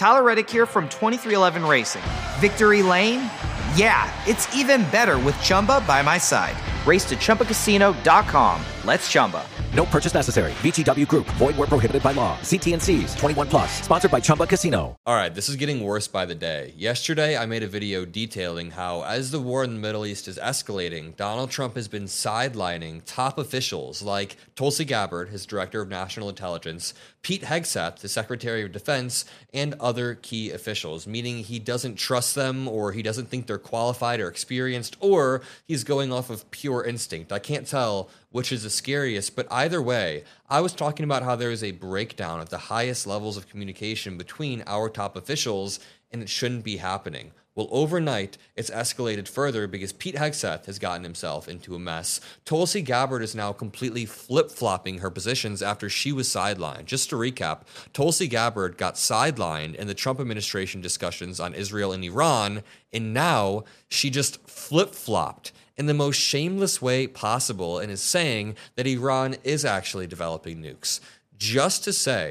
Tyler Reddick here from 2311 Racing. Victory Lane? Yeah, it's even better with Chumba by my side. Race to ChumbaCasino.com. Let's Chumba. No purchase necessary. VGW Group. Void where prohibited by law. See T&Cs. 21 plus. Sponsored by Chumba Casino. All right, this is getting worse by the day. Yesterday, I made a video detailing how, as the war in the Middle East is escalating, Donald Trump has been sidelining top officials like Tulsi Gabbard, his director of national intelligence, Pete Hegseth, the Secretary of Defense, and other key officials, meaning he doesn't trust them, or he doesn't think they're qualified or experienced, or he's going off of pure instinct. I can't tell which is the scariest, but either way, I was talking about how there is a breakdown at the highest levels of communication between our top officials, and it shouldn't be happening. Well, overnight, it's escalated further because Pete Hegseth has gotten himself into a mess. Tulsi Gabbard is now completely flip-flopping her positions after she was sidelined. Just to recap, Tulsi Gabbard got sidelined in the Trump administration discussions on Israel and Iran, and now she just flip-flopped in the most shameless way possible and is saying that Iran is actually developing nukes. Just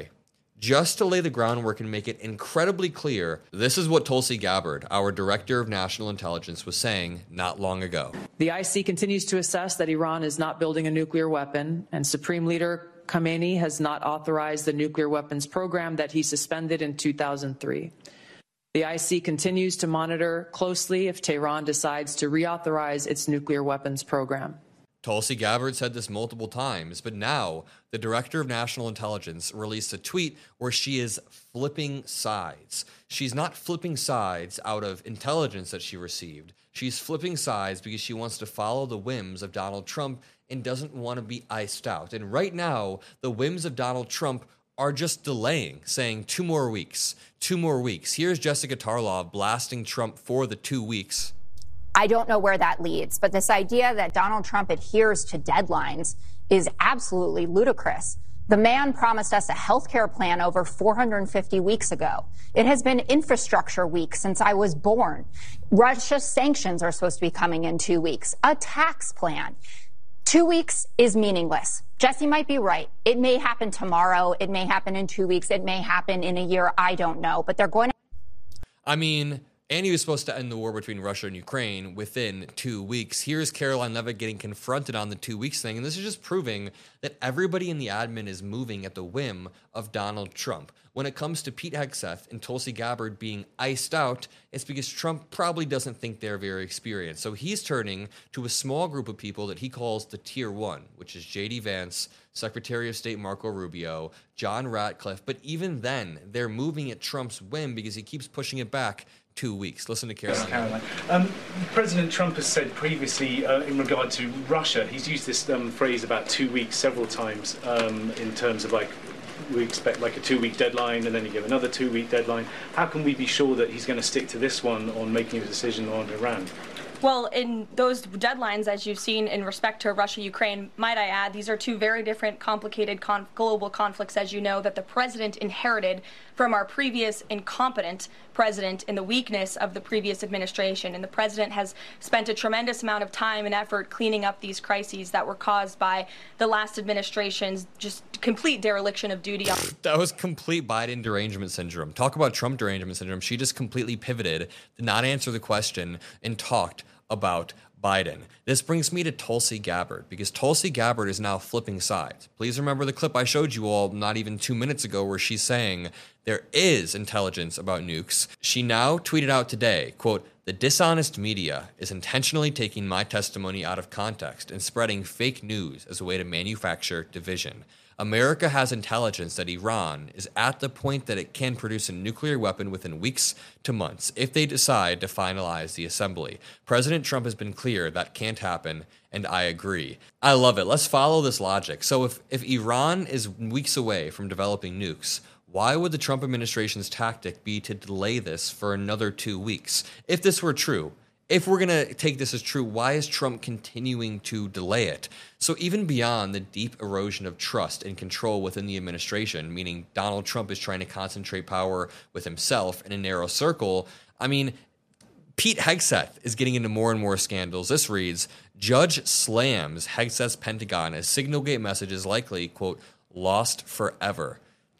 to lay the groundwork and make it incredibly clear, this is what Tulsi Gabbard, our Director of National Intelligence, was saying not long ago. The IC continues to assess that Iran is not building a nuclear weapon, and Supreme Leader Khamenei has not authorized the nuclear weapons program that he suspended in 2003. The IC continues to monitor closely if Tehran decides to reauthorize its nuclear weapons program. Tulsi Gabbard said this multiple times, but now the Director of National Intelligence released a tweet where she is flipping sides. She's not flipping sides out of intelligence that she received. She's flipping sides because she wants to follow the whims of Donald Trump and doesn't want to be iced out. And right now, the whims of Donald Trump are just delaying, saying 2 more weeks, 2 more weeks. Here's Jessica Tarlov blasting Trump for the 2 weeks. I don't know where that leads, but this idea that Donald Trump adheres to deadlines is absolutely ludicrous. The man promised us a health care plan over 450 weeks ago. It has been infrastructure week since I was born. Russia's sanctions are supposed to be coming in 2 weeks. A tax plan. 2 weeks is meaningless. Jesse might be right. It may happen tomorrow. It may happen in 2 weeks. It may happen in a year. I don't know. But they're going to... And he was supposed to end the war between Russia and Ukraine within 2 weeks. Here's Caroline Leavitt getting confronted on the 2 weeks thing. And this is just proving that everybody in the admin is moving at the whim of Donald Trump. When it comes to Pete Hegseth and Tulsi Gabbard being iced out, it's because Trump probably doesn't think they're very experienced. So he's turning to a small group of people that he calls the Tier 1, which is J.D. Vance, Secretary of State Marco Rubio, John Ratcliffe. But even then, they're moving at Trump's whim because he keeps pushing it back 2 weeks. Listen to Caroline. President Trump has said previously in regard to Russia, he's used this phrase about 2 weeks several times in terms of we expect a 2 week deadline and then you give another 2 week deadline. How can we be sure that he's going to stick to this one on making a decision on Iran? Well, in those deadlines, as you've seen in respect to Russia, Ukraine, might I add, these are two very different, complicated global conflicts, as you know, that the president inherited from our previous incompetent president in the weakness of the previous administration. And the president has spent a tremendous amount of time and effort cleaning up these crises that were caused by the last administration's just complete dereliction of duty. That was complete Biden derangement syndrome. Talk about Trump derangement syndrome. She just completely pivoted, did not answer the question, and talked about Biden. This brings me to Tulsi Gabbard, because Tulsi Gabbard is now flipping sides. Please remember the clip I showed you all not even 2 minutes ago where she's saying there is intelligence about nukes. She now tweeted out today, quote, "The dishonest media is intentionally taking my testimony out of context and spreading fake news as a way to manufacture division. America has intelligence that Iran is at the point that it can produce a nuclear weapon within weeks to months if they decide to finalize the assembly. President Trump has been clear that can't happen, and I agree." I love it. Let's follow this logic. So if Iran is weeks away from developing nukes, why would the Trump administration's tactic be to delay this for another 2 weeks? If this were true, if we're going to take this as true, why is Trump continuing to delay it? So even beyond the deep erosion of trust and control within the administration, meaning Donald Trump is trying to concentrate power with himself in a narrow circle, Pete Hegseth is getting into more and more scandals. This reads, "Judge slams Hegseth's Pentagon as Signalgate message is likely, quote, lost forever."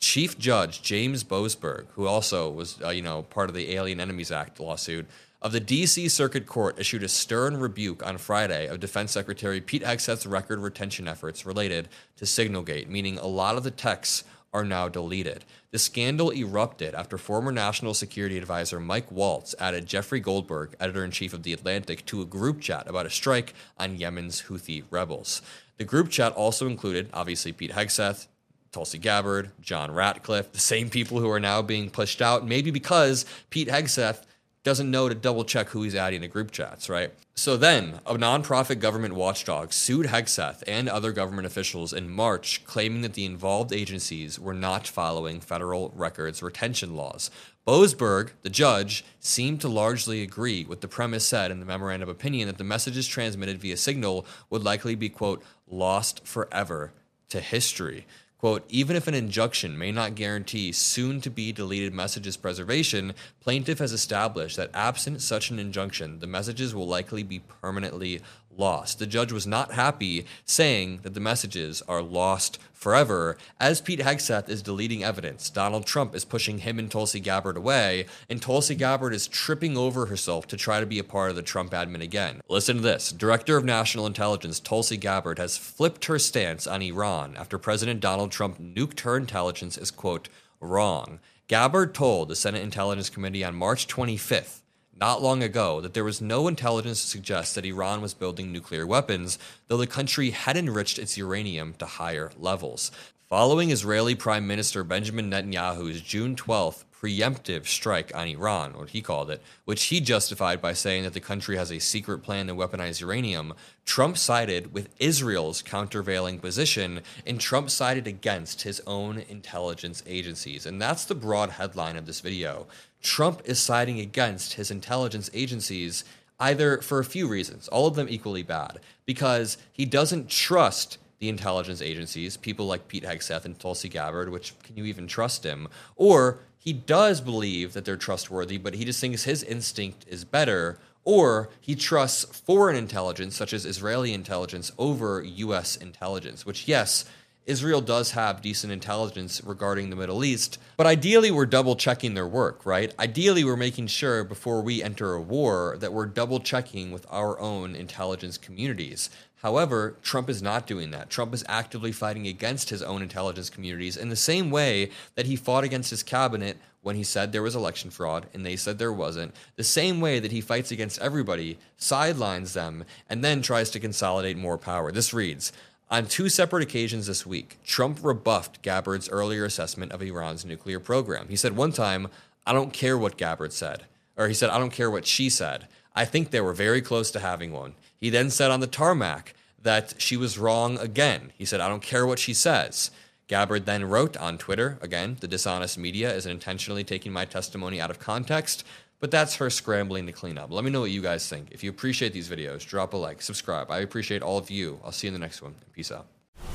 Chief Judge James Boasberg, who also was, part of the Alien Enemies Act lawsuit, of the D.C. Circuit Court issued a stern rebuke on Friday of Defense Secretary Pete Hegseth's record retention efforts related to Signalgate, meaning a lot of the texts are now deleted. The scandal erupted after former National Security Advisor Mike Waltz added Jeffrey Goldberg, editor-in-chief of The Atlantic, to a group chat about a strike on Yemen's Houthi rebels. The group chat also included, obviously, Pete Hegseth, Tulsi Gabbard, John Ratcliffe, the same people who are now being pushed out, maybe because Pete Hegseth doesn't know to double check who he's adding to group chats, right? So then, a nonprofit government watchdog sued Hegseth and other government officials in March, claiming that the involved agencies were not following federal records retention laws. Boasberg, the judge, seemed to largely agree with the premise said in the memorandum of opinion that the messages transmitted via Signal would likely be, quote, lost forever to history. Quote, even if an injunction may not guarantee soon-to-be deleted messages preservation, plaintiff has established that absent such an injunction, the messages will likely be permanently lost. The judge was not happy, saying that the messages are lost forever. As Pete Hegseth is deleting evidence, Donald Trump is pushing him and Tulsi Gabbard away, and Tulsi Gabbard is tripping over herself to try to be a part of the Trump admin again. Listen to this. Director of National Intelligence Tulsi Gabbard has flipped her stance on Iran after President Donald Trump nuked her intelligence as, quote, wrong. Gabbard told the Senate Intelligence Committee on March 25th, not long ago, that there was no intelligence to suggest that Iran was building nuclear weapons, though the country had enriched its uranium to higher levels. Following Israeli Prime Minister Benjamin Netanyahu's June 12th preemptive strike on Iran, what he called it, which he justified by saying that the country has a secret plan to weaponize uranium, Trump sided with Israel's countervailing position, and Trump sided against his own intelligence agencies. And that's the broad headline of this video. Trump is siding against his intelligence agencies either for a few reasons, all of them equally bad, because he doesn't trust the intelligence agencies, people like Pete Hegseth and Tulsi Gabbard, which can you even trust him? Or he does believe that they're trustworthy, but he just thinks his instinct is better, or he trusts foreign intelligence, such as Israeli intelligence, over U.S. intelligence, which, yes, Israel does have decent intelligence regarding the Middle East, but ideally we're double-checking their work, right? Ideally we're making sure before we enter a war that we're double-checking with our own intelligence communities. However, Trump is not doing that. Trump is actively fighting against his own intelligence communities in the same way that he fought against his cabinet when he said there was election fraud and they said there wasn't, the same way that he fights against everybody, sidelines them, and then tries to consolidate more power. This reads, on two separate occasions this week, Trump rebuffed Gabbard's earlier assessment of Iran's nuclear program. He said one time, I don't care what Gabbard said. Or he said, I don't care what she said. I think they were very close to having one. He then said on the tarmac that she was wrong again. He said, I don't care what she says. Gabbard then wrote on Twitter, again, the dishonest media is intentionally taking my testimony out of context, but that's her scrambling to clean up. Let me know what you guys think. If you appreciate these videos, drop a like, subscribe. I appreciate all of you. I'll see you in the next one. Peace out.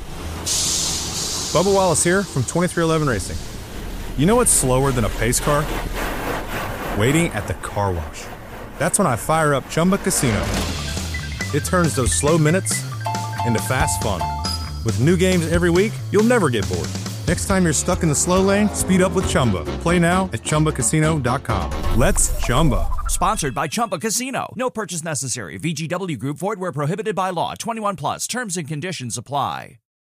Bubba Wallace here from 2311 Racing. You know what's slower than a pace car? Waiting at the car wash. That's when I fire up Chumba Casino. It turns those slow minutes into fast fun. With new games every week, you'll never get bored. Next time you're stuck in the slow lane, speed up with Chumba. Play now at ChumbaCasino.com. Let's Chumba. Sponsored by Chumba Casino. No purchase necessary. VGW Group. Void where prohibited by law. 21 plus. Terms and conditions apply.